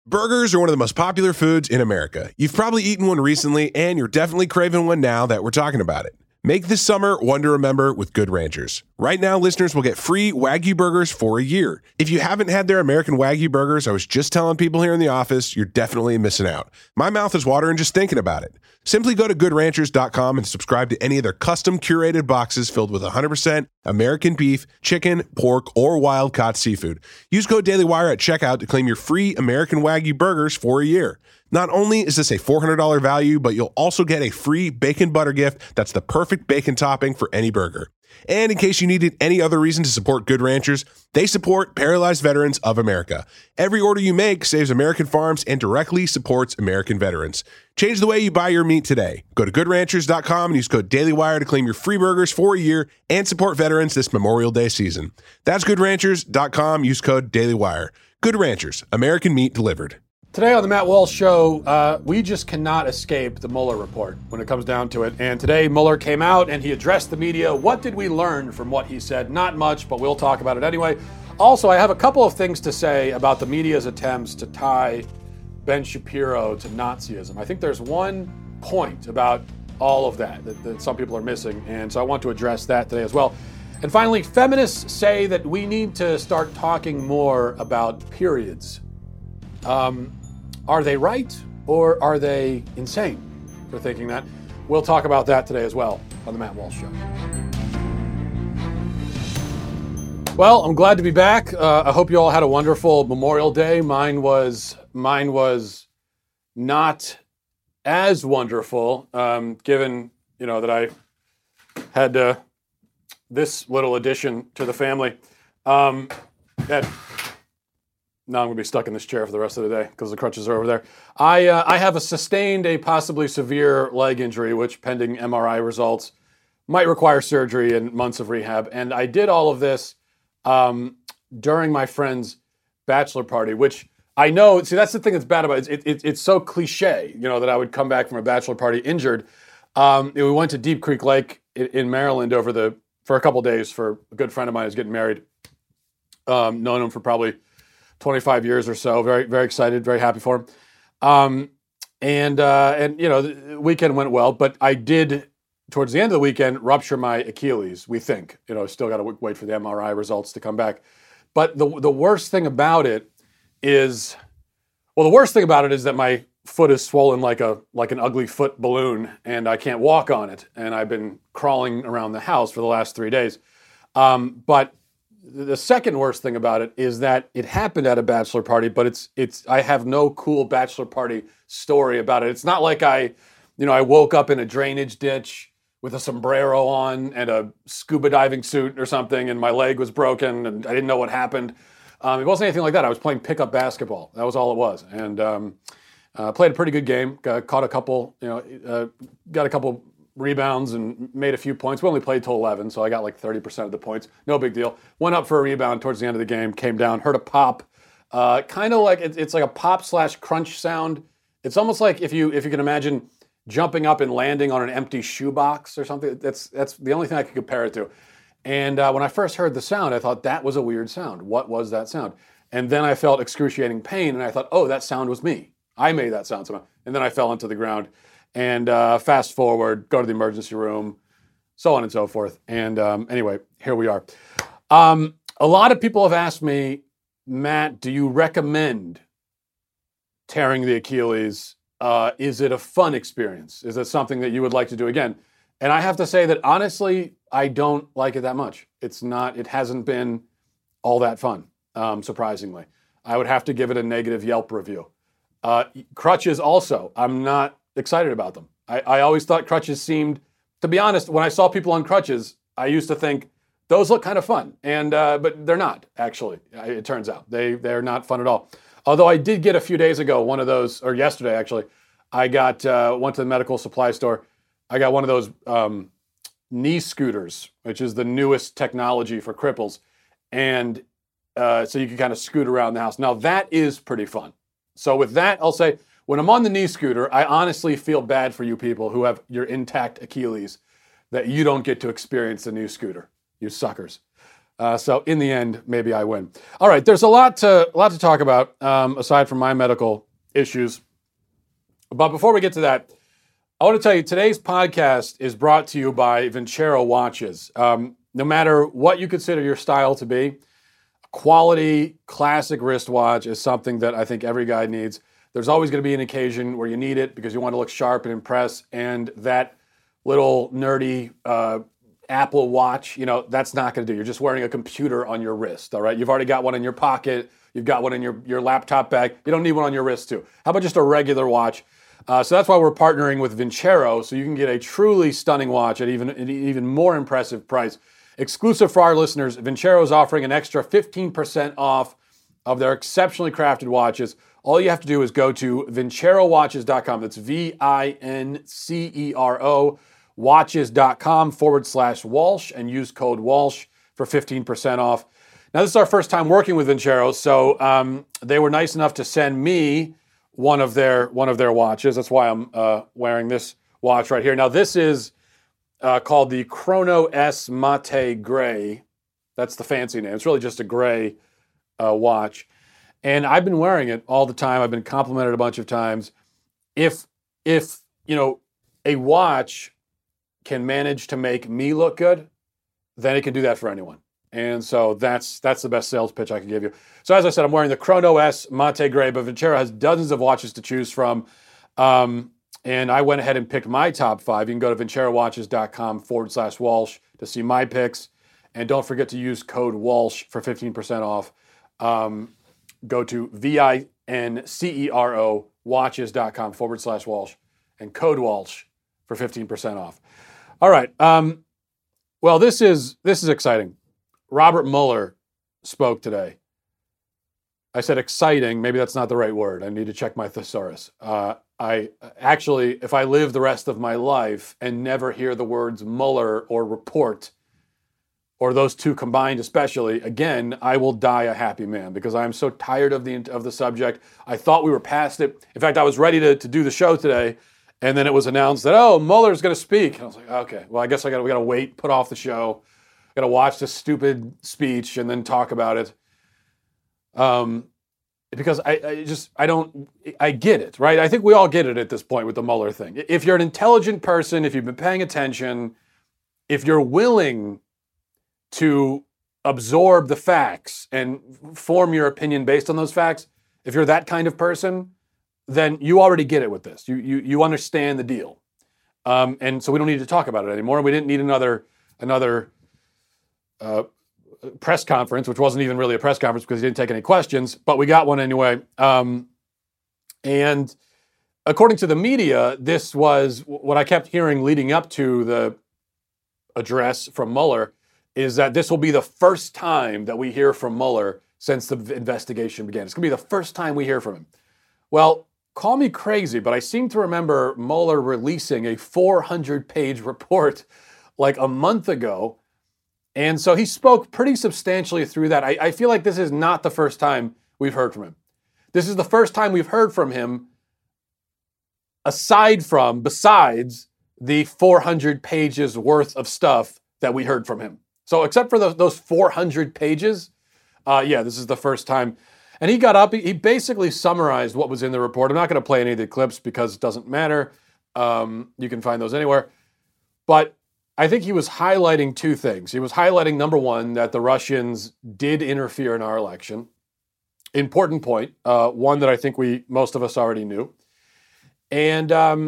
Burgers are one of the most popular foods in America. You've probably eaten one recently, and you're definitely craving one now that we're talking about it. Make this summer one to remember with Good Ranchers. Right now, listeners will get free Wagyu burgers for a year. If you haven't had their American Wagyu burgers, I was just telling people here in the office, you're definitely missing out. My mouth is watering just thinking about it. Simply go to goodranchers.com and subscribe to any of their custom curated boxes filled with 100% American beef, chicken, pork, or wild-caught seafood. Use code DailyWire at checkout to claim your free American Wagyu burgers for a year. Not only is this a $400 value, but you'll also get a free bacon butter gift that's the perfect bacon topping for any burger. And in case you needed any other reason to support Good Ranchers, they support Paralyzed Veterans of America. Every order you make saves American farms and directly supports American veterans. Change the way you buy your meat today. Go to goodranchers.com and use code DailyWire to claim your free burgers for a year and support veterans this Memorial Day season. That's goodranchers.com. Use code DailyWire. Good Ranchers, American meat delivered. Today on the Matt Walsh Show, we just cannot escape the Mueller report when it comes down to it. And today Mueller came out and he addressed the media. What did we learn from what he said? Not much, but we'll talk about it anyway. Also, I have a couple of things to say about the media's attempts to tie Ben Shapiro to Nazism. I think there's one point about all of that some people are missing, and so I want to address that today as well. And finally, feminists say that we need to start talking more about periods. Are they right, or are they insane for thinking that? We'll talk about that today as well on the Matt Walsh Show. Well, I'm glad to be back. I hope you all had a wonderful Memorial Day. Mine was not as wonderful, given that I had this little addition to the family. Now I'm going to be stuck in this chair for the rest of the day because the crutches are over there. I have sustained a possibly severe leg injury, which, pending MRI results, might require surgery and months of rehab. And I did all of this during my friend's bachelor party, which I know, see, that's the thing that's bad about it. It's so cliche, that I would come back from a bachelor party injured. We went to Deep Creek Lake in Maryland for a couple days for a good friend of mine who's getting married. Known him for probably 25 years or so. Very, very excited, very happy for him. The weekend went well, but I did, towards the end of the weekend, rupture my Achilles, we think. Still got to wait for the MRI results to come back. But the worst thing about it is that my foot is swollen like an ugly foot balloon, and I can't walk on it. And I've been crawling around the house for the last 3 days. But the second worst thing about it is that it happened at a bachelor party, but I have no cool bachelor party story about it. It's not like I woke up in a drainage ditch with a sombrero on and a scuba diving suit or something, and my leg was broken and I didn't know what happened. It wasn't anything like that. I was playing pickup basketball. That was all it was. And played a pretty good game. Got a couple rebounds and made a few points. We only played till 11, so I got like 30% of the points. No big deal. Went up for a rebound towards the end of the game, came down, heard a pop. Kind of like, it's like a pop/crunch sound. It's almost like if you can imagine jumping up and landing on an empty shoebox or something. That's the only thing I can compare it to. And when I first heard the sound, I thought that was a weird sound. What was that sound? And then I felt excruciating pain, and I thought, oh, that sound was me. I made that sound somehow. And then I fell into the ground. And fast forward, go to the emergency room, so on and so forth. And anyway, here we are. A lot of people have asked me, Matt, do you recommend tearing the Achilles? Is it a fun experience? Is it something that you would like to do again? And I have to say that, honestly, I don't like it that much. It hasn't been all that fun, surprisingly. I would have to give it a negative Yelp review. Crutches also, I'm not excited about them. I always thought crutches seemed, to be honest, when I saw people on crutches, I used to think those look kind of fun, and but they're not, actually. It turns out they're not fun at all. Although I did get a few days ago one of those, or yesterday actually, I got went to the medical supply store. I got one of those knee scooters, which is the newest technology for cripples, and so you can kind of scoot around the house. Now that is pretty fun. So with that, I'll say, when I'm on the knee scooter, I honestly feel bad for you people who have your intact Achilles, that you don't get to experience the new scooter, you suckers. So in the end, maybe I win. All right, there's a lot to talk about aside from my medical issues. But before we get to that, I want to tell you today's podcast is brought to you by Vincero watches. No matter what you consider your style to be, a quality classic wristwatch is something that I think every guy needs. There's always going to be an occasion where you need it because you want to look sharp and impress, and that little nerdy Apple Watch, that's not going to do. You're just wearing a computer on your wrist, all right? You've already got one in your pocket. You've got one in your laptop bag. You don't need one on your wrist, too. How about just a regular watch? So that's why we're partnering with Vincero, so you can get a truly stunning watch at an even more impressive price. Exclusive for our listeners, Vincero is offering an extra 15% off of their exceptionally crafted watches. All you have to do is go to vincerowatches.com. That's VINCERO watches.com/Walsh and use code Walsh for 15% off. Now, this is our first time working with Vincero, so they were nice enough to send me one of their watches. That's why I'm wearing this watch right here. Now, this is called the Chrono S Mate Gray. That's the fancy name. It's really just a gray watch. And I've been wearing it all the time. I've been complimented a bunch of times. If a watch can manage to make me look good, then it can do that for anyone. And so that's the best sales pitch I can give you. So as I said, I'm wearing the Chrono S Mate Gray, but Vincero has dozens of watches to choose from. And I went ahead and picked my top 5. You can go to vincerowatches.com/Walsh to see my picks. And don't forget to use code Walsh for 15% off. Go to VINCERO watches.com/Walsh and code Walsh for 15% off. All right. Well, this is exciting. Robert Mueller spoke today. I said exciting. Maybe that's not the right word. I need to check my thesaurus. I actually, if I live the rest of my life and never hear the words Mueller or report, or those two combined especially, again, I will die a happy man because I am so tired of the subject. I thought we were past it. In fact, I was ready to do the show today, and then it was announced that, Mueller's going to speak. And I was like, okay, well, I guess we got to wait, put off the show, got to watch this stupid speech and then talk about it. Because I get it, right? I think we all get it at this point with the Mueller thing. If you're an intelligent person, if you've been paying attention, if you're willing to absorb the facts and form your opinion based on those facts, if you're that kind of person, then you already get it with this. You understand the deal. And so we don't need to talk about it anymore. We didn't need another press conference, which wasn't even really a press conference because he didn't take any questions, but we got one anyway. And according to the media, this was what I kept hearing leading up to the address from Mueller, is that this will be the first time that we hear from Mueller since the investigation began. It's going to be the first time we hear from him. Well, call me crazy, but I seem to remember Mueller releasing a 400-page report like a month ago. And so he spoke pretty substantially through that. I feel like this is not the first time we've heard from him. This is the first time we've heard from him besides the 400 pages worth of stuff that we heard from him. So except for those 400 pages, this is the first time. And he got up, he basically summarized what was in the report. I'm not going to play any of the clips because it doesn't matter. You can find those anywhere. But I think he was highlighting two things. He was highlighting, number one, that the Russians did interfere in our election. Important point, one that I think most of us already knew. And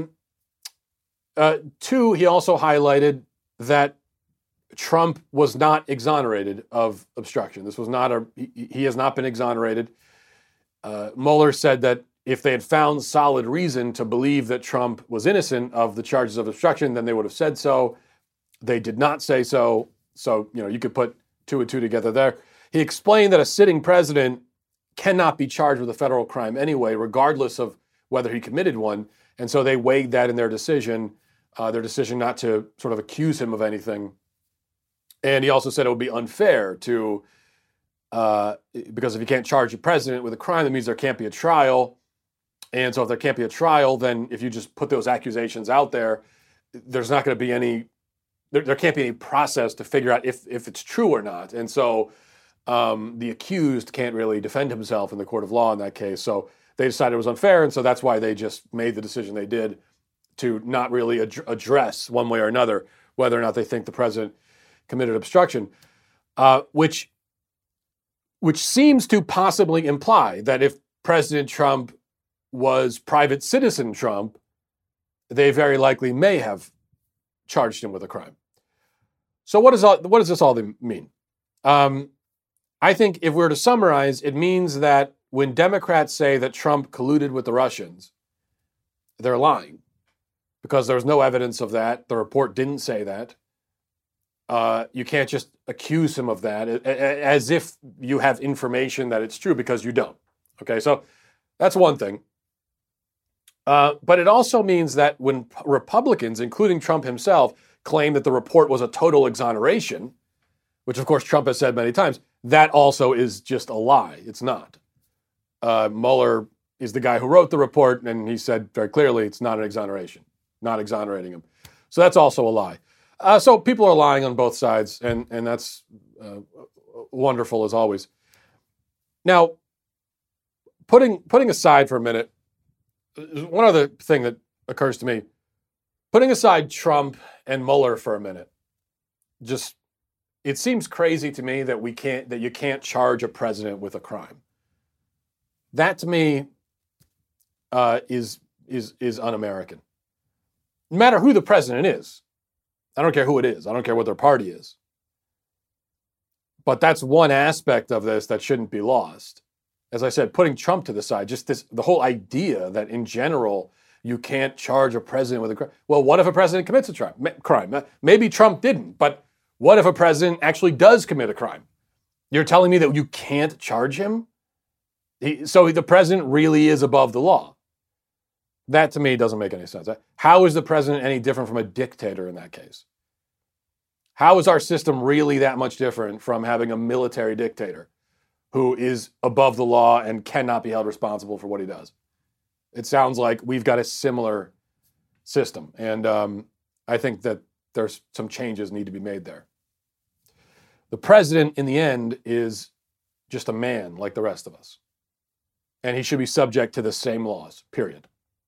two, he also highlighted that Trump was not exonerated of obstruction. This was not he has not been exonerated. Mueller said that if they had found solid reason to believe that Trump was innocent of the charges of obstruction, then they would have said so. They did not say so. So, you could put two and two together there. He explained that a sitting president cannot be charged with a federal crime anyway, regardless of whether he committed one. And so they weighed that in their decision not to sort of accuse him of anything. And he also said it would be unfair to, because if you can't charge the president with a crime, that means there can't be a trial. And so if there can't be a trial, then if you just put those accusations out there, there's not going to be any there can't be any process to figure out if it's true or not. And so the accused can't really defend himself in the court of law in that case. So they decided it was unfair, and so that's why they just made the decision they did to not really address one way or another whether or not they think the president committed obstruction, which seems to possibly imply that if President Trump was private citizen Trump, they very likely may have charged him with a crime. So what does this all mean? I think if we were to summarize, it means that when Democrats say that Trump colluded with the Russians, they're lying because there's no evidence of that. The report didn't say that. You can't just accuse him of that as if you have information that it's true, because you don't. Okay, so that's one thing. But it also means that when Republicans, including Trump himself, claim that the report was a total exoneration, which of course Trump has said many times, that also is just a lie. It's not. Mueller is the guy who wrote the report, and he said very clearly it's not an exoneration, not exonerating him. So that's also a lie. So people are lying on both sides, and that's wonderful as always. Now, putting aside for a minute, one other thing that occurs to me, putting aside Trump and Mueller for a minute, just it seems crazy to me that you can't charge a president with a crime. That to me is un-American. No matter who the president is, I don't care who it is. I don't care what their party is. But that's one aspect of this that shouldn't be lost. As I said, putting Trump to the side, just the whole idea that in general you can't charge a president with a crime. Well, what if a president commits a crime? Maybe Trump didn't, but what if a president actually does commit a crime? You're telling me that you can't charge him? So the president really is above the law. That to me doesn't make any sense. How is the president any different from a dictator in that case? How is our system really that much different from having a military dictator who is above the law and cannot be held responsible for what he does? It sounds like we've got a similar system. And I think that there's some changes need to be made there. The president, in the end, is just a man like the rest of us. And he should be subject to the same laws, period.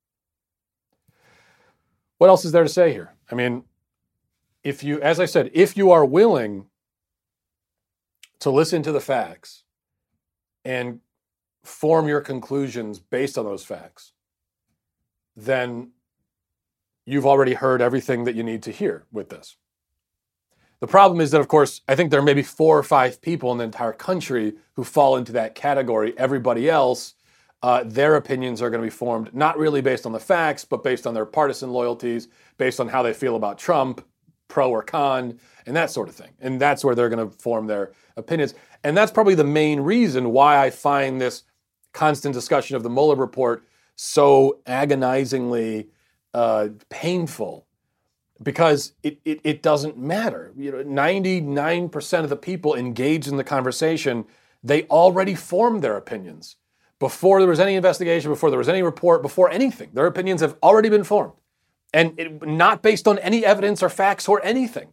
What else is there to say here? I mean, as I said, if you are willing to listen to the facts and form your conclusions based on those facts, then you've already heard everything that you need to hear with this. The problem is that, of course, I think there are maybe 4 or 5 people in the entire country who fall into that category. Everybody else, their opinions are going to be formed not really based on the facts, but based on their partisan loyalties, based on how they feel about Trump, pro or con, and that sort of thing. And that's where they're going to form their opinions. And that's probably the main reason why I find this constant discussion of the Mueller report so agonizingly painful, because it doesn't matter. 99% of the people engaged in the conversation, they already formed their opinions before there was any investigation, before there was any report, before anything. Their opinions have already been formed, and not based on any evidence or facts or anything.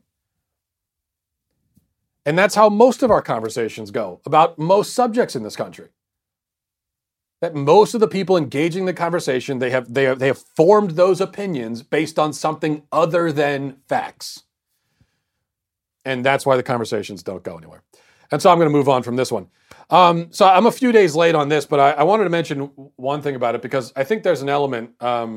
And that's how most of our conversations go about most subjects in this country. That most of the people engaging the conversation, they have formed those opinions based on something other than facts. And that's why the conversations don't go anywhere. And so I'm going to move on from this one. So I'm a few days late on this, but I wanted to mention one thing about it, because I think there's an element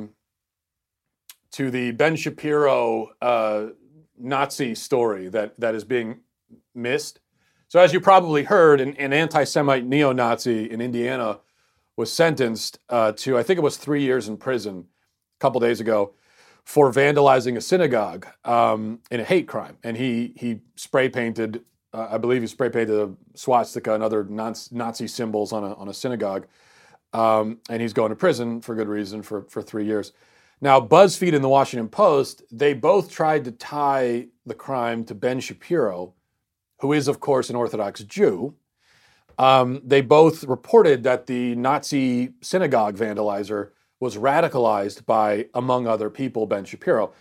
to the Ben Shapiro Nazi story that is being missed. So as you probably heard, an anti-Semite neo-Nazi in Indiana was sentenced to, I think it was 3 years in prison a couple days ago, for vandalizing a synagogue in a hate crime. And he spray painted, I believe he spray painted a swastika and other Nazi symbols on a synagogue. And he's going to prison for good reason for 3 years. Now, BuzzFeed and the Washington Post, they both tried to tie the crime to Ben Shapiro, who is, of course, an Orthodox Jew. They both reported that the Nazi synagogue vandalizer was radicalized by, among other people, Ben Shapiro.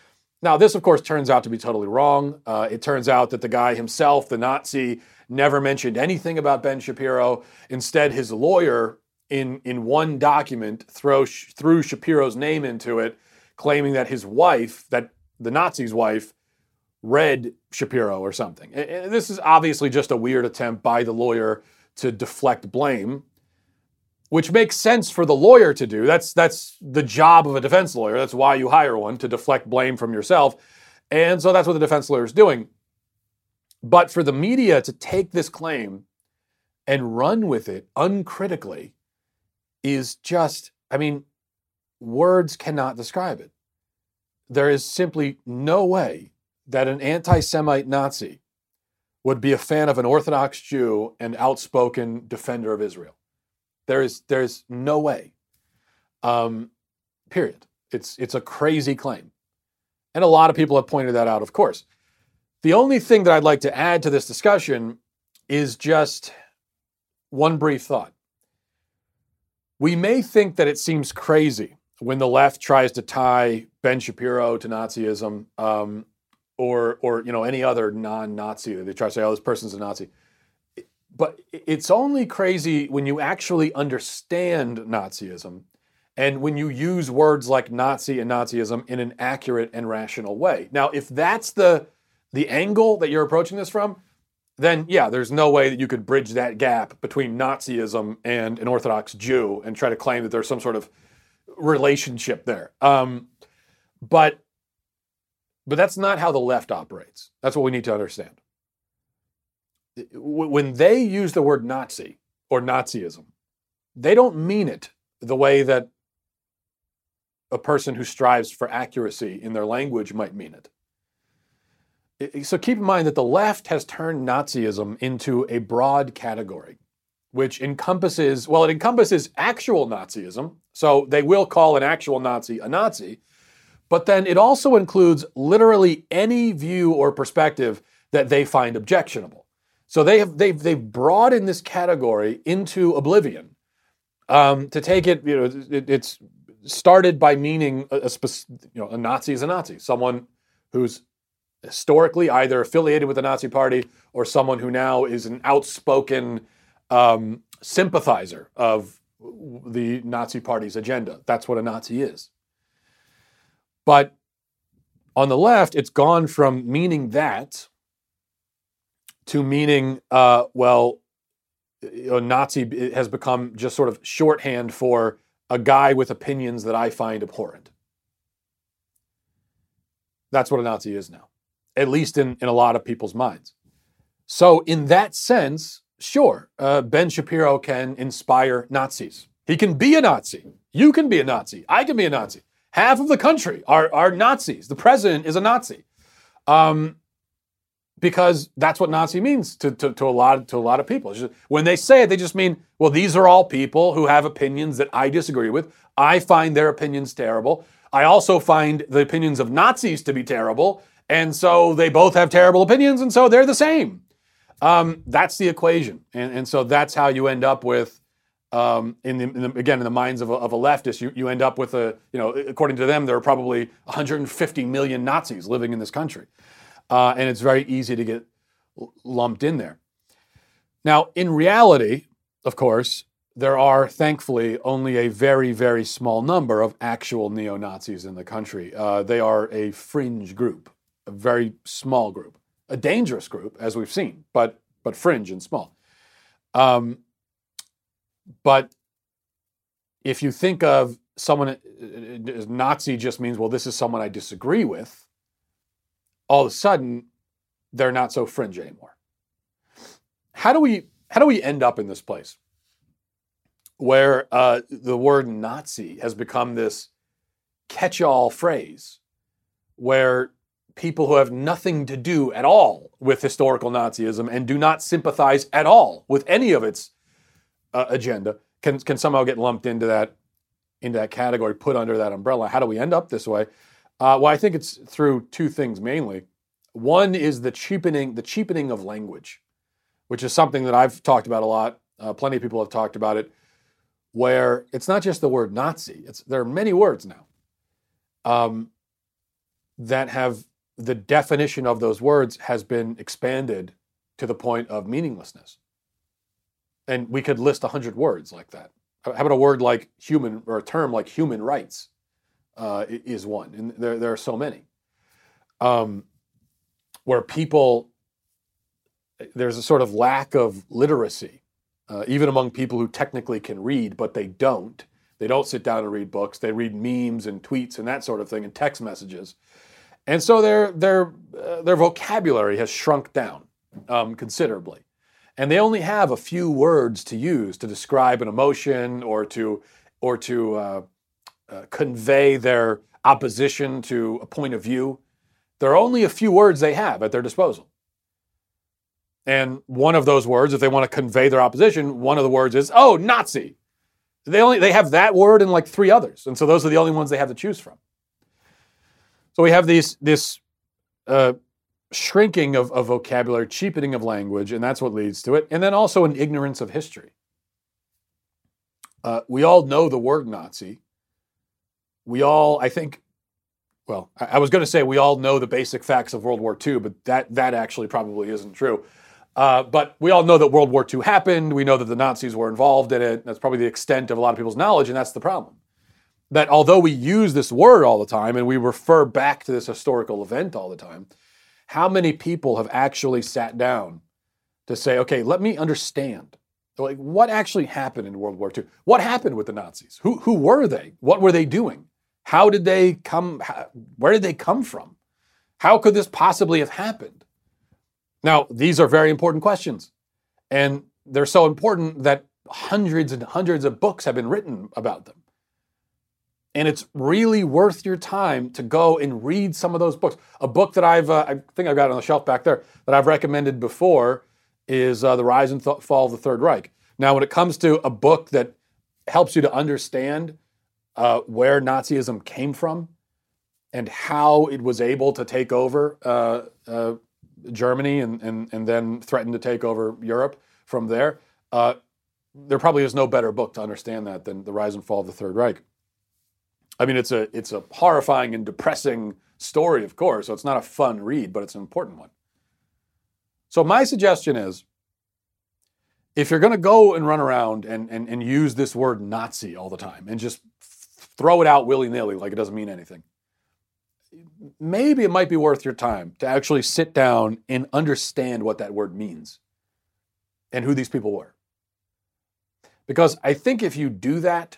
Now, this, of course, turns out to be totally wrong. It turns out that the guy himself, the Nazi, never mentioned anything about Ben Shapiro. Instead, his lawyer, in one document, threw Shapiro's name into it, claiming that his wife, that the Nazi's wife, read Shapiro or something. And this is obviously just a weird attempt by the lawyer to deflect blame, which makes sense for the lawyer to do. That's the job of a defense lawyer. That's why you hire one, to deflect blame from yourself. And so that's what the defense lawyer is doing. But for the media to take this claim and run with it uncritically is just, I mean, words cannot describe it. There is simply no way that an anti-Semite Nazi would be a fan of an Orthodox Jew and outspoken defender of Israel. There's no way. Period. It's a crazy claim. And a lot of people have pointed that out, of course. The only thing that I'd like to add to this discussion is just one brief thought. We may think that it seems crazy when the left tries to tie Ben Shapiro to Nazism, or any other non-Nazi. They try to say, "Oh, this person's a Nazi." But it's only crazy when you actually understand Nazism and when you use words like Nazi and Nazism in an accurate and rational way. Now, if that's the angle that you're approaching this from, then yeah, there's no way that you could bridge that gap between Nazism and an Orthodox Jew and try to claim that there's some sort of relationship there. But that's not how the left operates. That's what we need to understand. When they use the word Nazi or Nazism, they don't mean it the way that a person who strives for accuracy in their language might mean it. So keep in mind that the left has turned Nazism into a broad category, which encompasses actual Nazism. So they will call an actual Nazi a Nazi, but then it also includes literally any view or perspective that they find objectionable. So they've broadened this category into oblivion. To take it, it's started by meaning a Nazi is a Nazi, someone who's historically either affiliated with the Nazi Party or someone who now is an outspoken sympathizer of the Nazi Party's agenda. That's what a Nazi is. But on the left, it's gone from meaning that to meaning, Nazi has become just sort of shorthand for a guy with opinions that I find abhorrent. That's what a Nazi is now, at least in a lot of people's minds. So in that sense, sure, Ben Shapiro can inspire Nazis. He can be a Nazi. You can be a Nazi. I can be a Nazi. Half of the country are Nazis. The president is a Nazi. Because that's what Nazi means to a lot of people. When they say it, they just mean, well, these are all people who have opinions that I disagree with. I find their opinions terrible. I also find the opinions of Nazis to be terrible. And so they both have terrible opinions, and so they're the same. That's the equation. And so that's how you end up with, in the minds of a leftist, you end up with according to them, there are probably 150 million Nazis living in this country. And it's very easy to get lumped in there. Now, in reality, of course, there are thankfully only a very, very small number of actual neo-Nazis in the country. They are a fringe group, a very small group, a dangerous group, as we've seen, but fringe and small. But if you think of someone, Nazi just means, well, this is someone I disagree with, all of a sudden, they're not so fringe anymore. How do we end up in this place where the word Nazi has become this catch-all phrase where people who have nothing to do at all with historical Nazism and do not sympathize at all with any of its agenda can somehow get lumped into that category, put under that umbrella? How do we end up this way? Well, I think it's through two things mainly. One is the cheapening of language, which is something that I've talked about a lot. Plenty of people have talked about it, where it's not just the word Nazi. There are many words now. that have the definition of those words has been expanded to the point of meaninglessness. And we could list 100 words like that. How about a word like human, or a term like human rights is one. And there are so many. Where people, there's a sort of lack of literacy, even among people who technically can read, but they don't. They don't sit down and read books. They read memes and tweets and that sort of thing and text messages. And so their vocabulary has shrunk down considerably. And they only have a few words to use to describe an emotion or to convey their opposition to a point of view. There are only a few words they have at their disposal. And one of those words, if they want to convey their opposition, one of the words is, oh, Nazi. They have that word and like 3 others. And so those are the only ones they have to choose from. So we have this shrinking of vocabulary, cheapening of language, and that's what leads to it. And then also an ignorance of history. We all know the word Nazi. We all, I think, well, I was going to say we all know the basic facts of World War II, but that actually probably isn't true. But we all know that World War II happened. We know that the Nazis were involved in it. That's probably the extent of a lot of people's knowledge, and that's the problem. That although we use this word all the time and we refer back to this historical event all the time, how many people have actually sat down to say, okay, let me understand. Like, what actually happened in World War II? What happened with the Nazis? Who were they? What were they doing? How did they come? Where did they come from? How could this possibly have happened? Now, these are very important questions. And they're so important that hundreds and hundreds of books have been written about them. And it's really worth your time to go and read some of those books. A book that I think I've got on the shelf back there that I've recommended before is The Rise and Fall of the Third Reich. Now, when it comes to a book that helps you to understand where Nazism came from and how it was able to take over Germany and then threaten to take over Europe from there, there probably is no better book to understand that than The Rise and Fall of the Third Reich. I mean, it's a horrifying and depressing story, of course, so it's not a fun read, but it's an important one. So my suggestion is, if you're going to go and run around and use this word Nazi all the time and just throw it out willy-nilly like it doesn't mean anything, maybe it might be worth your time to actually sit down and understand what that word means and who these people were. Because I think if you do that,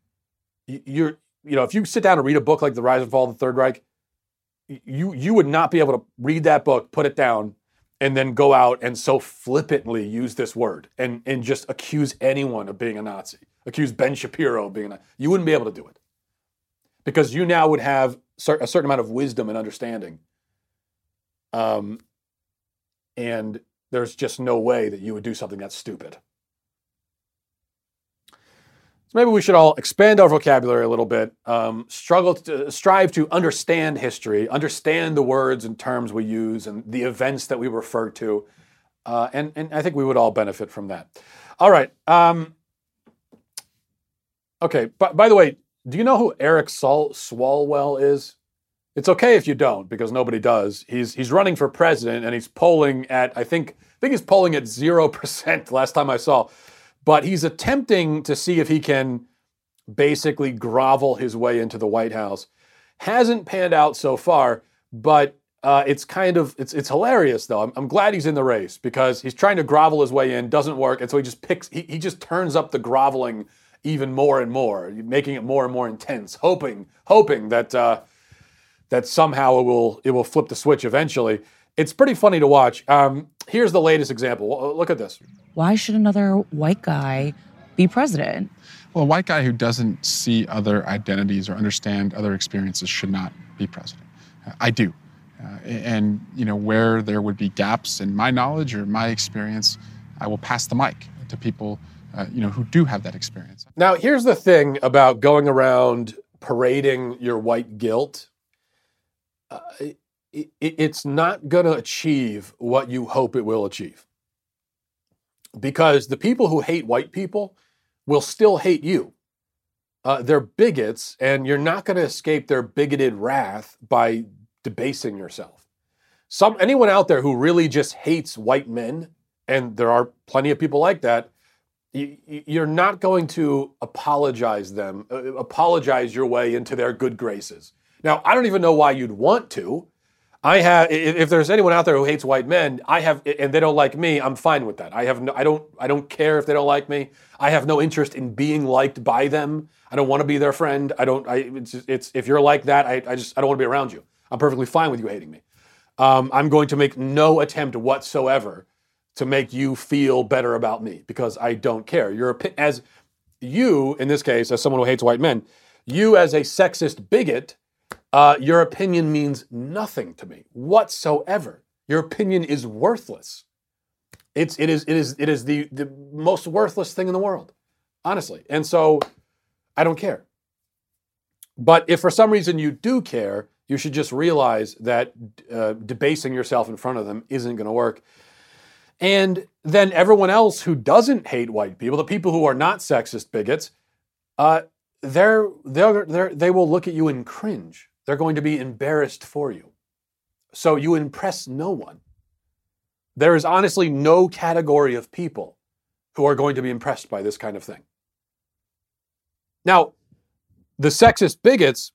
if you sit down and read a book like The Rise and Fall of the Third Reich, you would not be able to read that book, put it down, and then go out and so flippantly use this word and just accuse anyone of being a Nazi, accuse Ben Shapiro of being a Nazi. You wouldn't be able to do it. Because you now would have a certain amount of wisdom and understanding. And there's just no way that you would do something that's stupid. So maybe we should all expand our vocabulary a little bit, strive to understand history, understand the words and terms we use and the events that we refer to. And I think we would all benefit from that. All right. Okay. By the way, do you know who Eric Swalwell is? It's okay if you don't, because nobody does. He's running for president, and he's polling at, I think he's polling at 0% last time I saw. But he's attempting to see if he can basically grovel his way into the White House. Hasn't panned out so far, but it's hilarious though. I'm glad he's in the race because he's trying to grovel his way in, doesn't work, and so he just turns up the groveling even more and more, making it more and more intense, hoping that somehow it will flip the switch eventually. It's pretty funny to watch. Here's the latest example. Look at this. Why should another white guy be president? Well, a white guy who doesn't see other identities or understand other experiences should not be president. I do. And where there would be gaps in my knowledge or my experience, I will pass the mic to people who do have that experience. Now, here's the thing about going around parading your white guilt. It's not going to achieve what you hope it will achieve. Because the people who hate white people will still hate you. They're bigots, and you're not going to escape their bigoted wrath by debasing yourself. Anyone out there who really just hates white men, and there are plenty of people like that, you're not going to apologize your way into their good graces. Now, I don't even know why you'd want to. If there's anyone out there who hates white men, and they don't like me, I'm fine with that. I don't care if they don't like me. I have no interest in being liked by them. I don't want to be their friend. If you're like that, I don't want to be around you. I'm perfectly fine with you hating me. I'm going to make no attempt whatsoever to make you feel better about me because I don't care. As you, in this case, as someone who hates white men, you as a sexist bigot, your opinion means nothing to me whatsoever. Your opinion is worthless. It is the most worthless thing in the world, honestly. And so I don't care. But if for some reason you do care, you should just realize that debasing yourself in front of them isn't going to work. And then everyone else who doesn't hate white people, the people who are not sexist bigots, they will look at you and cringe. They're going to be embarrassed for you. So you impress no one. There is honestly no category of people who are going to be impressed by this kind of thing. Now, the sexist bigots,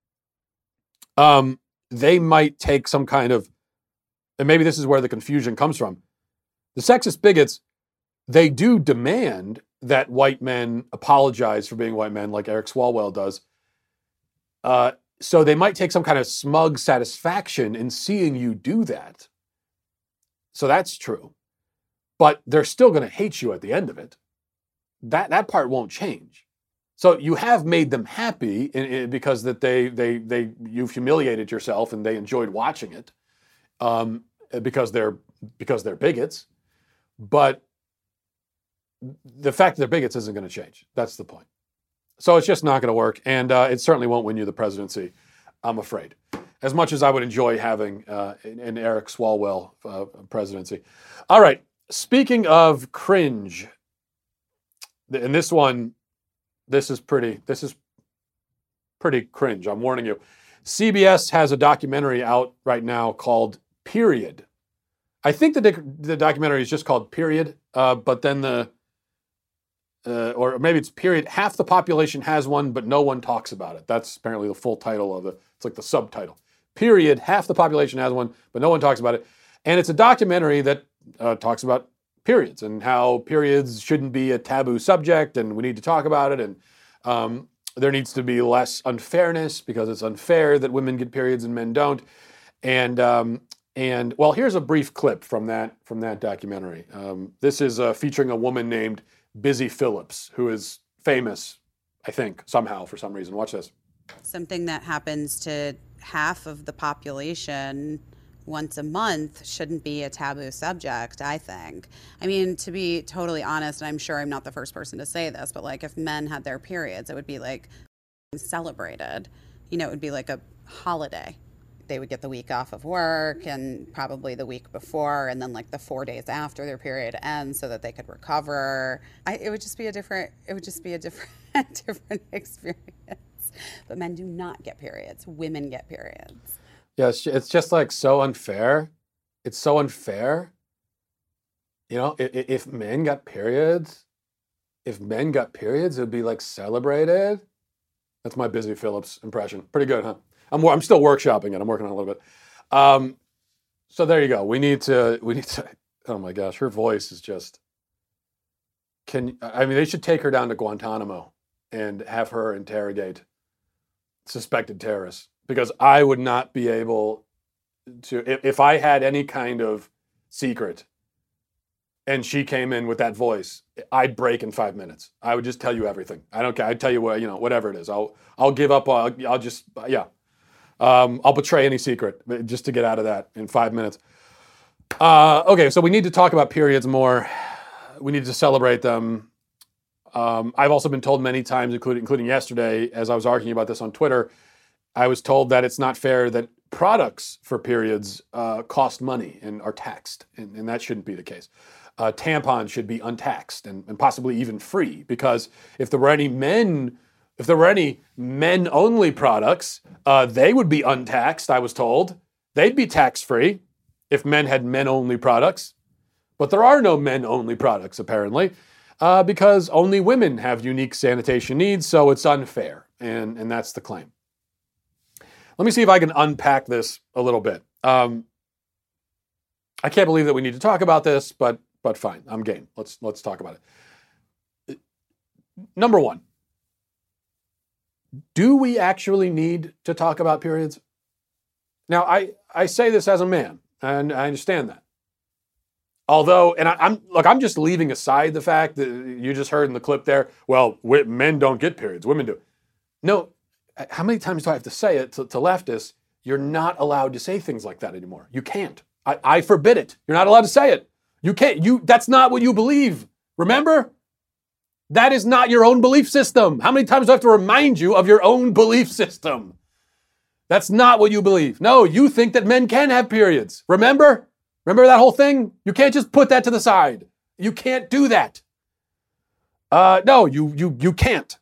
they might take some kind of, and maybe this is where the confusion comes from. The sexist bigots, they do demand that white men apologize for being white men, like Eric Swalwell does. So they might take some kind of smug satisfaction in seeing you do that. So that's true. But they're still going to hate you at the end of it. That part won't change. So you have made them happy because that you've humiliated yourself and they enjoyed watching it because they're bigots. But the fact that they're bigots isn't going to change. That's the point. So it's just not going to work, and it certainly won't win you the presidency, I'm afraid. As much as I would enjoy having an Eric Swalwell presidency. All right, speaking of cringe, and this is pretty cringe, I'm warning you. CBS has a documentary out right now called Period. I think the documentary is just called Period, but then or maybe it's Period. Half the population has one, but no one talks about it. That's apparently the full title of it's like the subtitle. Period. Half the population has one, but no one talks about it. And it's a documentary that talks about periods and how periods shouldn't be a taboo subject, and we need to talk about it. And there needs to be less unfairness because it's unfair that women get periods and men don't. And well, here's a brief clip from that documentary. This is featuring a woman named Busy Phillips, who is famous, I think, somehow for some reason. Watch this. Something that happens to half of the population once a month shouldn't be a taboo subject, I think. I mean, to be totally honest, and I'm sure I'm not the first person to say this, but like if men had their periods, it would be like celebrated. You know, it would be like a holiday. They would get the week off of work and probably the week before and then like the 4 days after their period ends so that they could recover. It would just be a different different experience. But men do not get periods. Women get periods. Yeah, it's just like so unfair. It's so unfair. You know, if men got periods, it would be like celebrated. That's my Busy Phillips impression. Pretty good, huh? I'm still workshopping it. I'm working on it a little bit. So there you go. We need to. Oh my gosh, her voice is just. They should take her down to Guantanamo and have her interrogate suspected terrorists, because I would not be able to, if I had any kind of secret and she came in with that voice, I'd break in 5 minutes. I would just tell you everything. I don't care. I'd tell you whatever it is. I'll give up. I'll just, yeah. I'll betray any secret just to get out of that in 5 minutes. Okay, so we need to talk about periods more. We need to celebrate them. I've also been told many times, including yesterday, as I was arguing about this on Twitter, I was told that it's not fair that products for periods cost money and are taxed, and that shouldn't be the case. Tampons should be untaxed and possibly even free, because if there were any men-only products, they would be untaxed, I was told. They'd be tax-free if men had men-only products. But there are no men-only products, apparently, because only women have unique sanitation needs, so it's unfair. And that's the claim. Let me see if I can unpack this a little bit. I can't believe that we need to talk about this, but fine, I'm game. Let's talk about it. Number one, do we actually need to talk about periods? Now, I say this as a man, and I understand that. Although, and I'm just leaving aside the fact that you just heard in the clip there, well, men don't get periods, women do. No, how many times do I have to say it to leftists? You're not allowed to say things like that anymore. You can't. I forbid it. You're not allowed to say it. You can't. That's not what you believe. Remember? That is not your own belief system. How many times do I have to remind you of your own belief system? That's not what you believe. No, you think that men can have periods. Remember? Remember that whole thing? You can't just put that to the side. You can't do that. No, you can't.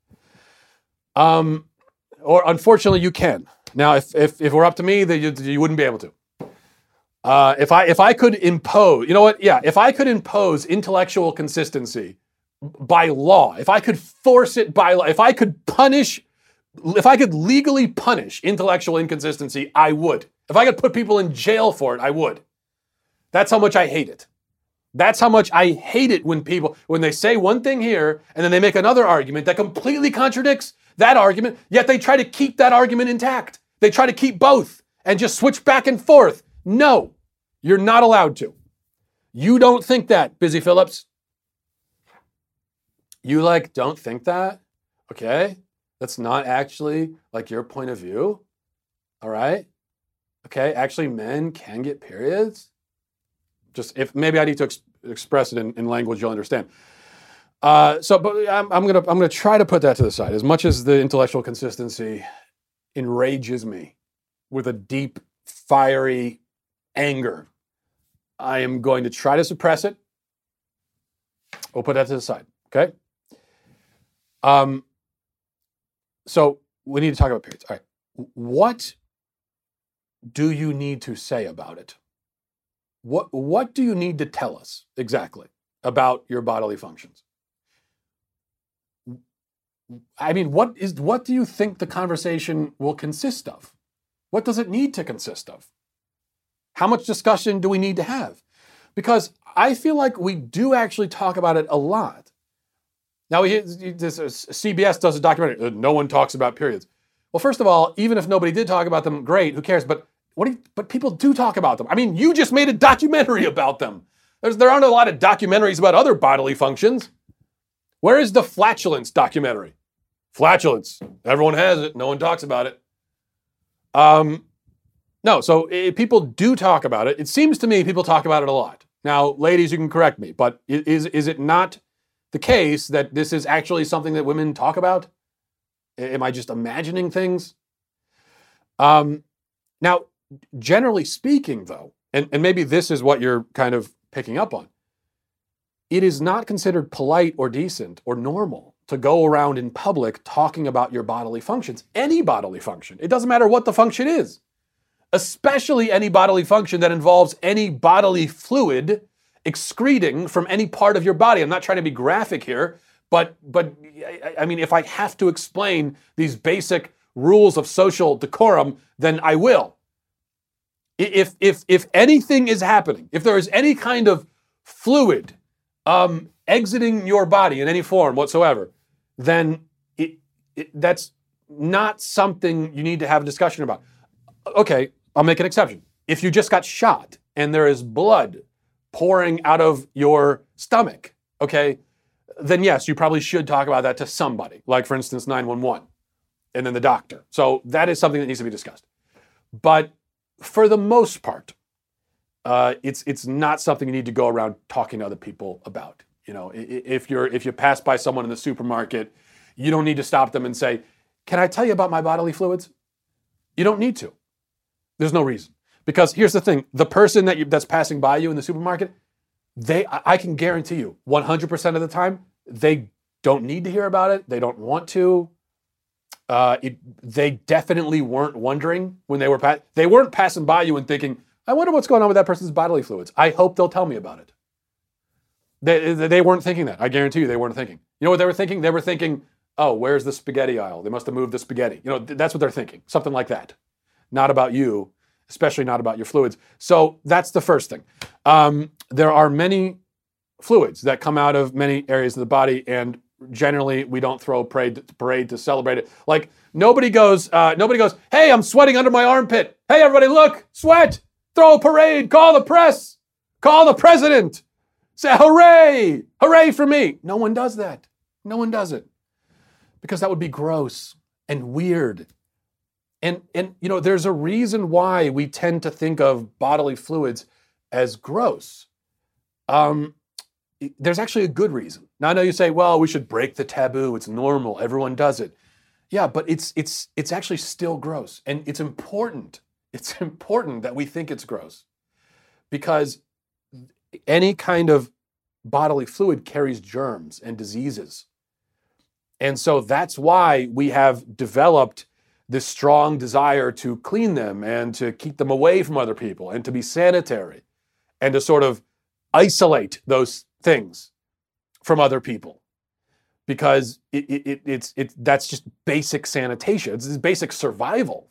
Or unfortunately, you can. Now, if it were up to me, you wouldn't be able to. If I could impose, you know what? Yeah, if I could impose intellectual consistency by law, if I could force it by law, if I could legally punish intellectual inconsistency, I would. If I could put people in jail for it, I would. That's how much I hate it. That's how much I hate it when they say one thing here and then they make another argument that completely contradicts that argument, yet they try to keep that argument intact. They try to keep both and just switch back and forth. No, you're not allowed to. You don't think that, Busy Phillips. You don't think that? Okay. That's not actually your point of view. All right. Okay. Actually, men can get periods. Just if maybe I need to express it in language you'll understand. But I'm gonna try to put that to the side. As much as the intellectual consistency enrages me with a deep, fiery anger, I am going to try to suppress it. We'll put that to the side. Okay. So we need to talk about periods. All right. What do you need to say about it? What do you need to tell us exactly about your bodily functions? I mean, what do you think the conversation will consist of? What does it need to consist of? How much discussion do we need to have? Because I feel like we do actually talk about it a lot. Now, CBS does a documentary. No one talks about periods. Well, first of all, even if nobody did talk about them, great, who cares? But people do talk about them. I mean, you just made a documentary about them. There aren't a lot of documentaries about other bodily functions. Where is the flatulence documentary? Flatulence. Everyone has it. No one talks about it. No, so people do talk about it. It seems to me people talk about it a lot. Now, ladies, you can correct me, but is it not the case that this is actually something that women talk about? Am I just imagining things? Now, generally speaking, though, and maybe this is what you're kind of picking up on, it is not considered polite or decent or normal to go around in public talking about your bodily functions, any bodily function. It doesn't matter what the function is, especially any bodily function that involves any bodily fluid excreting from any part of your body. I'm not trying to be graphic here, but I mean, if I have to explain these basic rules of social decorum, then I will. If anything is happening, if there is any kind of fluid exiting your body in any form whatsoever, then that's not something you need to have a discussion about. Okay, I'll make an exception. If you just got shot and there is blood pouring out of your stomach, okay, then yes, you probably should talk about that to somebody, like for instance 911, and then the doctor. So that is something that needs to be discussed. But for the most part, it's not something you need to go around talking to other people about. You know, if you pass by someone in the supermarket, you don't need to stop them and say, "Can I tell you about my bodily fluids?" You don't need to. There's no reason. Because here's the thing, the person that's passing by you in the supermarket, I can guarantee you 100% of the time, they don't need to hear about it. They don't want to. They definitely weren't wondering when they were they weren't passing by you and thinking, I wonder what's going on with that person's bodily fluids. I hope they'll tell me about it. They weren't thinking that. I guarantee you they weren't thinking. You know what they were thinking? They were thinking, oh, where's the spaghetti aisle? They must have moved the spaghetti. You know, that's what they're thinking. Something like that. Not about you, especially not about your fluids. So that's the first thing. There are many fluids that come out of many areas of the body, and generally we don't throw a parade to celebrate it. Like nobody goes, hey, I'm sweating under my armpit. Hey, everybody, look, sweat, throw a parade, call the press, call the president. Say, hooray, hooray for me. No one does that. No one does it. Because that would be gross and weird. And you know, there's a reason why we tend to think of bodily fluids as gross. There's actually a good reason. Now I know you say, well, we should break the taboo. It's normal. Everyone does it. Yeah, but it's actually still gross. And it's important. It's important that we think it's gross. Because any kind of bodily fluid carries germs and diseases. And so that's why we have developed this strong desire to clean them and to keep them away from other people and to be sanitary and to sort of isolate those things from other people. Because that's just basic sanitation. It's basic survival.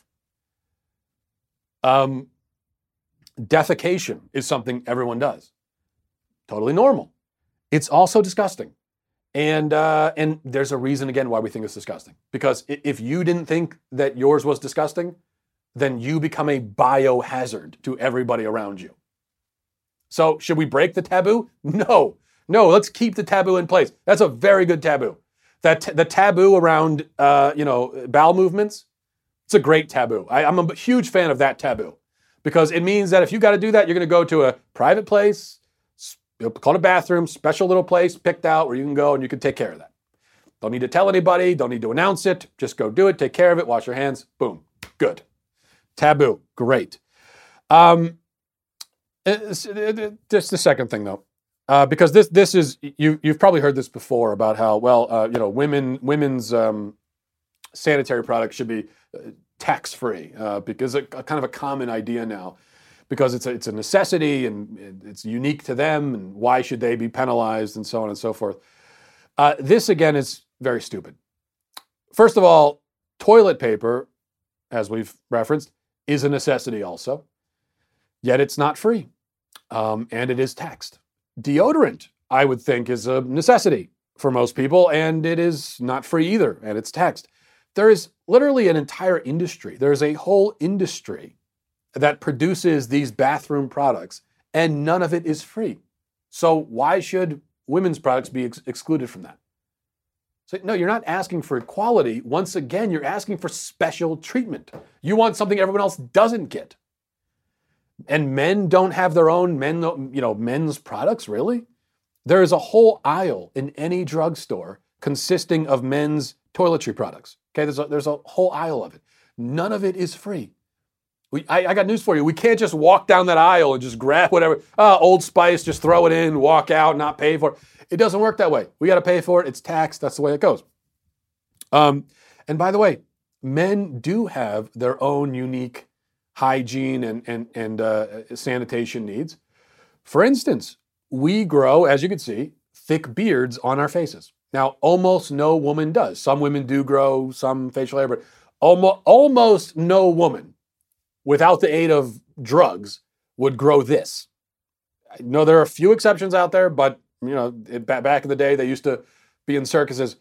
Defecation is something everyone does. Totally normal. It's also disgusting. And there's a reason, again, why we think it's disgusting. Because if you didn't think that yours was disgusting, then you become a biohazard to everybody around you. So should we break the taboo? No, let's keep the taboo in place. That's a very good taboo. The taboo around, bowel movements, it's a great taboo. I'm a huge fan of that taboo. Because it means that if you got to do that, you're going to go to a private place, call it a bathroom, special little place picked out where you can go and you can take care of that. Don't need to tell anybody, don't need to announce it, just go do it, take care of it, wash your hands, boom, good. Taboo, great. Just the second thing though, because this is, you've probably heard this before about how, women's sanitary products should be tax-free, because it's kind of a common idea now. Because it's a necessity and it's unique to them, and why should they be penalized and so on and so forth. This, again, is very stupid. First of all, toilet paper, as we've referenced, is a necessity also, yet it's not free, and it is taxed. Deodorant, I would think, is a necessity for most people, and it is not free either, and it's taxed. There is literally an entire industry. There's a whole industry that produces these bathroom products, and none of it is free. So why should women's products be excluded from that? So no, you're not asking for equality. Once again, you're asking for special treatment. You want something everyone else doesn't get. And men don't have their own men's products, really? There is a whole aisle in any drugstore consisting of men's toiletry products. Okay, there's a whole aisle of it. None of it is free. I got news for you. We can't just walk down that aisle and just grab whatever. Old Spice, just throw it in, walk out, not pay for it. It doesn't work that way. We got to pay for it. It's taxed. That's the way it goes. And by the way, men do have their own unique hygiene and sanitation needs. For instance, we grow, as you can see, thick beards on our faces. Now, almost no woman does. Some women do grow some facial hair, but almost no woman, without the aid of drugs, would grow this. I know there are a few exceptions out there, but back in the day, they used to be in circuses.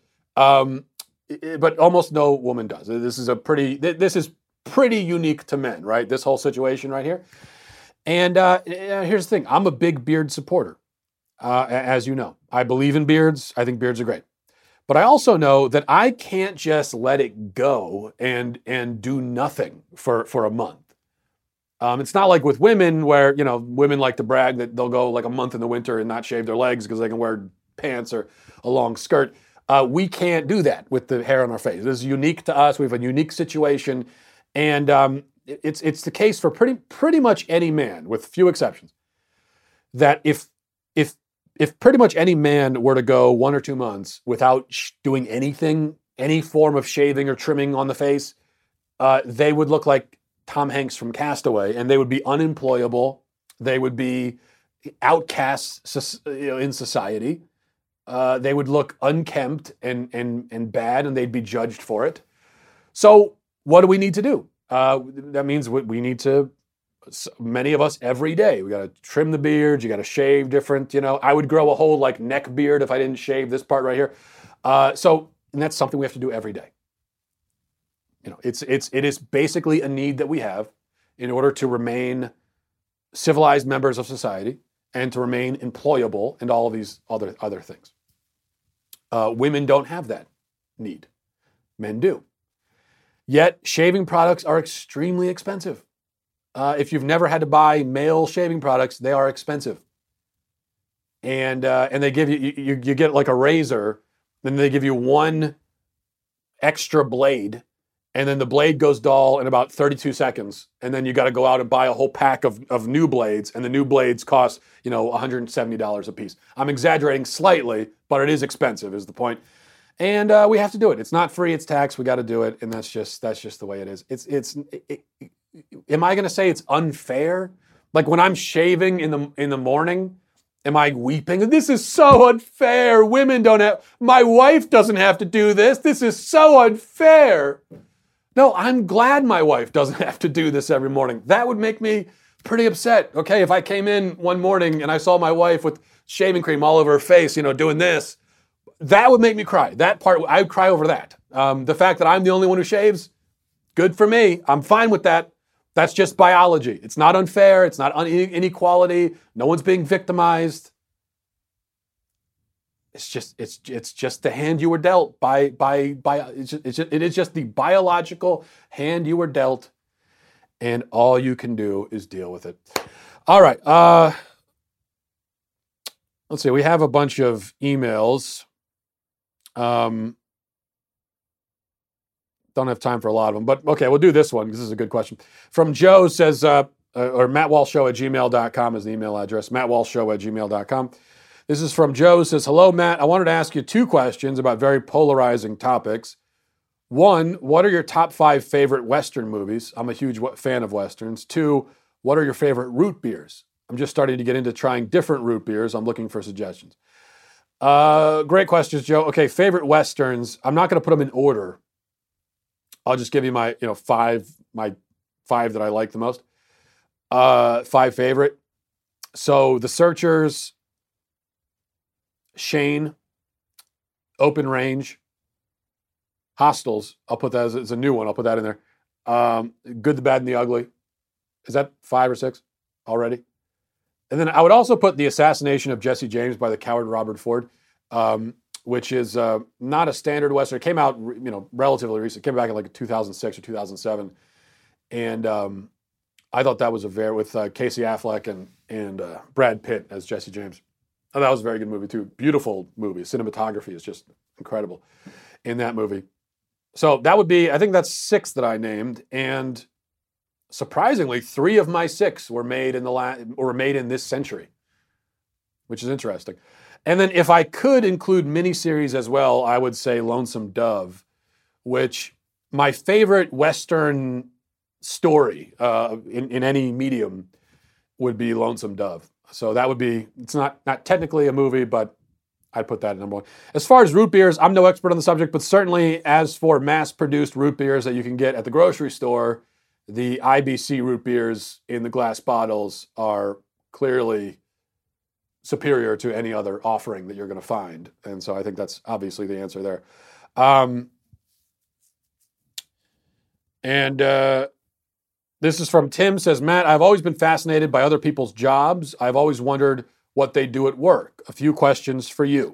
But almost no woman does. This is pretty unique to men, right? This whole situation right here. And here's the thing. I'm a big beard supporter, as you know. I believe in beards. I think beards are great. But I also know that I can't just let it go and do nothing for a month. It's not like with women where, women like to brag that they'll go like a month in the winter and not shave their legs because they can wear pants or a long skirt. We can't do that with the hair on our face. This is unique to us. We have a unique situation. And it's the case for pretty much any man, with few exceptions, that if pretty much any man were to go 1 or 2 months without doing anything any form of shaving or trimming on the face, they would look like Tom Hanks from Castaway, and they would be unemployable. They would be outcasts, in society. They would look unkempt and bad, and they'd be judged for it. So what do we need to do? That means we need to, many of us every day, we got to trim the beard. You got to shave different, I would grow a whole like neck beard if I didn't shave this part right here. And that's something we have to do every day. It is basically a need that we have in order to remain civilized members of society and to remain employable and all of these other things. Women don't have that need. Men do. Yet shaving products are extremely expensive. If you've never had to buy male shaving products, they are expensive. And they give you get like a razor, then they give you one extra blade, and then the blade goes dull in about 32 seconds. And then you got to go out and buy a whole pack of new blades, and the new blades cost, $170 a piece. I'm exaggerating slightly, but it is expensive is the point. And we have to do it. It's not free, it's tax. We got to do it. And that's just the way it is. Am I going to say it's unfair? Like when I'm shaving in the morning, am I weeping? This is so unfair. My wife doesn't have to do this. This is so unfair. No, I'm glad my wife doesn't have to do this every morning. That would make me pretty upset. Okay, if I came in one morning and I saw my wife with shaving cream all over her face, doing this, that would make me cry. That part, I would cry over that. The fact that I'm the only one who shaves, good for me. I'm fine with that. That's just biology. It's not unfair. It's not inequality. No one's being victimized. It's just the hand you were dealt it is just the biological hand you were dealt, and all you can do is deal with it. All right. Let's see. We have a bunch of emails. Don't have time for a lot of them, but okay, we'll do this one because this is a good question. From Joe says, or mattwalshshow@gmail.com is the email address, mattwalshshow@gmail.com. This is from Joe, says, hello, Matt. I wanted to ask you 2 questions about very polarizing topics. 1, what are your top 5 favorite Western movies? I'm a huge fan of Westerns. 2, what are your favorite root beers? I'm just starting to get into trying different root beers. I'm looking for suggestions. Great questions, Joe. Okay, favorite Westerns. I'm not going to put them in order. I'll just give you my 5 that I like the most. 5 favorite. So The Searchers, Shane, Open Range, Hostiles. I'll put that as a new one. I'll put that in there. Good, the Bad, and the Ugly. Is that 5 or 6 already? And then I would also put The Assassination of Jesse James by the coward Robert Ford, which is not a standard Western. It came out, relatively recent. It came back in like 2006 or 2007. And I thought that was with Casey Affleck and Brad Pitt as Jesse James. Oh, that was a very good movie too. Beautiful movie. Cinematography is just incredible in that movie. So that would be, I think that's 6 that I named. And surprisingly, 3 of my 6 were made in this century, which is interesting. And then if I could include miniseries as well, I would say Lonesome Dove, which my favorite Western story in any medium would be Lonesome Dove. So that would be, it's not technically a movie, but I'd put that at number 1. As far as root beers, I'm no expert on the subject, but certainly as for mass-produced root beers that you can get at the grocery store, the IBC root beers in the glass bottles are clearly superior to any other offering that you're going to find. And so I think that's obviously the answer there. This is from Tim, says, Matt, I've always been fascinated by other people's jobs. I've always wondered what they do at work. A few questions for you.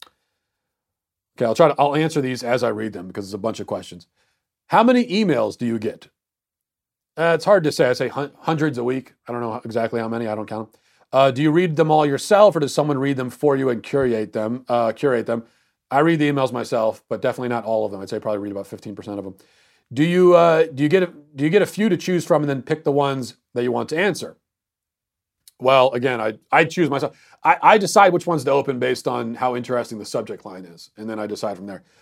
Okay, I'll answer these as I read them because it's a bunch of questions. How many emails do you get? It's hard to say. I say hundreds a week. I don't know exactly how many. I don't count them. Do you read them all yourself, or does someone read them for you and curate them? I read the emails myself, but definitely not all of them. I'd say I probably read about 15% of them. Do you get a few to choose from and then pick the ones that you want to answer? Well, again, I choose myself. I decide which ones to open based on how interesting the subject line is, and then I decide from there.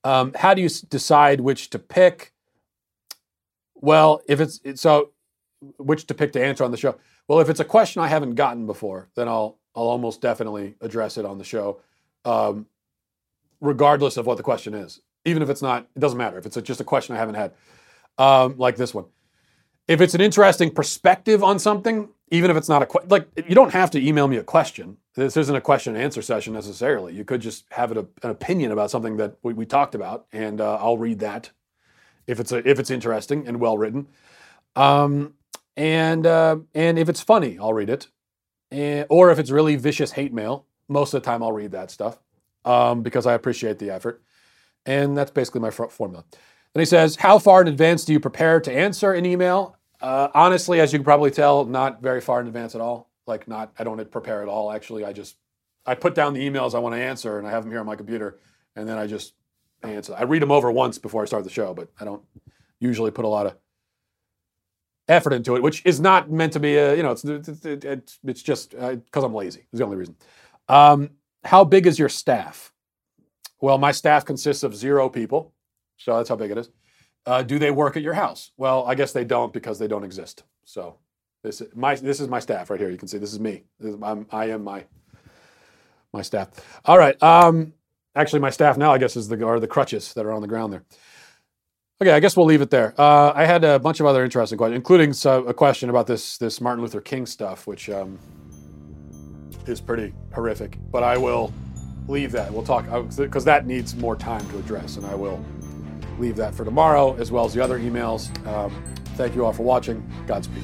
How do you decide which to pick? Well, which to pick to answer on the show? Well, if it's a question I haven't gotten before, then I'll almost definitely address it on the show, regardless of what the question is. Even if it's not, it doesn't matter. If it's just a question I haven't had, like this one. If it's an interesting perspective on something, even if it's not you don't have to email me a question. This isn't a question and answer session necessarily. You could just have an opinion about something that we talked about, and I'll read that if it's interesting and well written. And if it's funny, I'll read it. Or if it's really vicious hate mail, most of the time I'll read that stuff because I appreciate the effort. And that's basically my formula. Then he says, how far in advance do you prepare to answer an email? Honestly, as you can probably tell, not very far in advance at all. I don't prepare at all, actually. I put down the emails I want to answer, and I have them here on my computer, and then I just answer. I read them over once before I start the show, but I don't usually put a lot of effort into it, which is not meant to be it's just because I'm lazy. It's the only reason. How big is your staff? Well, my staff consists of 0 people, so that's how big it is. Do they work at your house? Well, I guess they don't because they don't exist. So this is my staff right here. You can see this is me. I am my staff. All right. Actually, my staff now, I guess, are the crutches that are on the ground there. Okay, I guess we'll leave it there. I had a bunch of other interesting questions, including a question about this Martin Luther King stuff, which is pretty horrific. But I will leave that. We'll talk because that needs more time to address, and I will leave that for tomorrow, as well as the other emails. Thank you all for watching. Godspeed.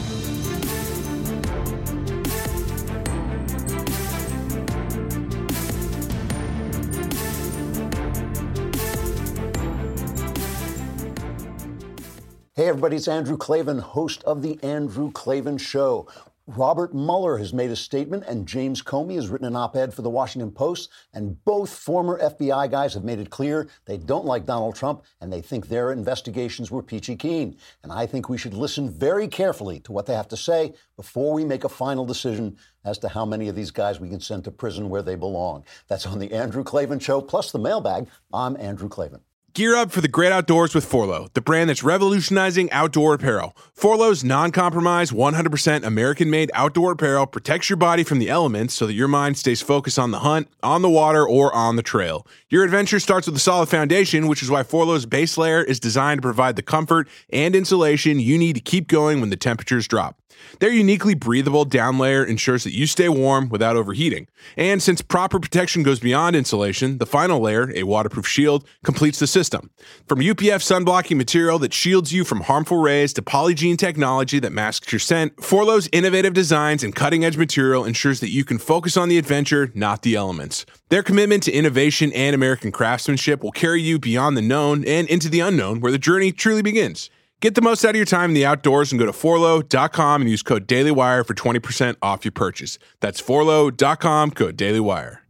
Hey everybody, it's Andrew Klavan, host of The Andrew Klavan Show. Robert Mueller has made a statement and James Comey has written an op-ed for the Washington Post, and both former FBI guys have made it clear they don't like Donald Trump and they think their investigations were peachy keen. And I think we should listen very carefully to what they have to say before we make a final decision as to how many of these guys we can send to prison where they belong. That's on The Andrew Klavan Show, plus the mailbag. I'm Andrew Klavan. Gear up for the great outdoors with Forloh, the brand that's revolutionizing outdoor apparel. Forloh's non-compromise, 100% American-made outdoor apparel protects your body from the elements so that your mind stays focused on the hunt, on the water, or on the trail. Your adventure starts with a solid foundation, which is why Forloh's base layer is designed to provide the comfort and insulation you need to keep going when the temperatures drop. Their uniquely breathable down layer ensures that you stay warm without overheating. And since proper protection goes beyond insulation, the final layer, a waterproof shield, completes the system. From UPF sunblocking material that shields you from harmful rays to Polygiene technology that masks your scent, Forloh's innovative designs and cutting-edge material ensures that you can focus on the adventure, not the elements. Their commitment to innovation and American craftsmanship will carry you beyond the known and into the unknown, where the journey truly begins. Get the most out of your time in the outdoors and go to forloh.com and use code DailyWire for 20% off your purchase. That's forloh.com, code DailyWire.